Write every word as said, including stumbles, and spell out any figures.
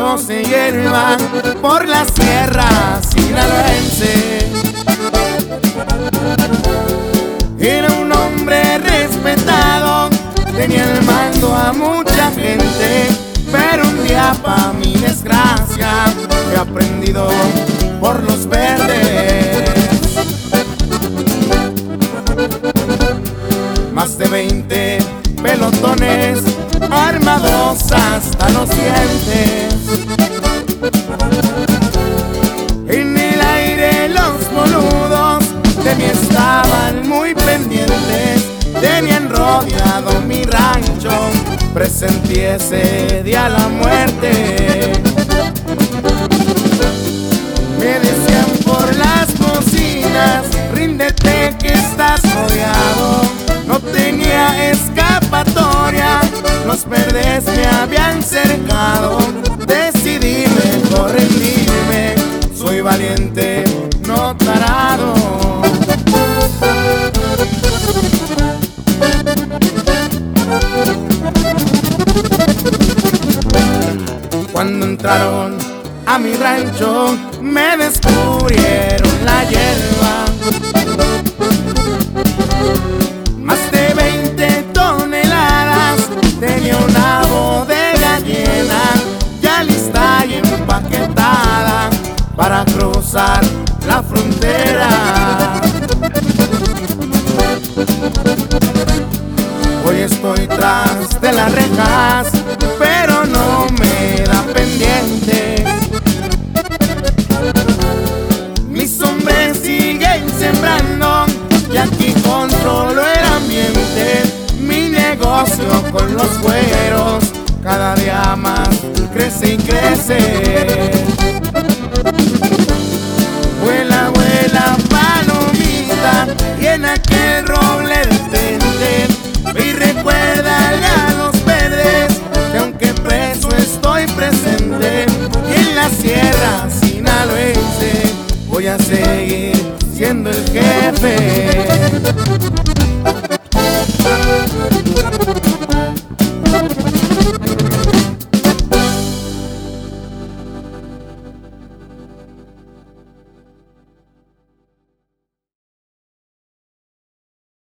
rancho se lleva por la sierra sinaloense. Era un hombre respetado, tenía el mando a mucha gente, pero un día pa' mi desgracia he aprendido por los verdes. Más de veinte pelotones armados hasta los dientes. En el aire los boludos de mí estaban muy pendientes. Tenían rodeado mi rancho, presentí ese día la muerte. Me decían por las bocinas, ríndete que estás rodeado. No tenía escapatoria, los verdes me habían cercado. Decidí mejor rendirme, soy valiente, no tarado. Cuando entraron a mi rancho, me descubrieron la hierba. Más de veinte toneladas, tenía una bodega llena, ya lista y empaquetada para cruzar la frontera. Hoy estoy tras de las rejas, pero no me da pendiente. Mis hombres siguen sembrando y aquí controlo el ambiente. Mi negocio con los cueros cada día más crece y crece. Vuela, vuela palomita y en aquel roble detente. Y recuérdale a los verdes que aunque preso estoy presente. Y en la sierra sinaloense voy a seguir siendo el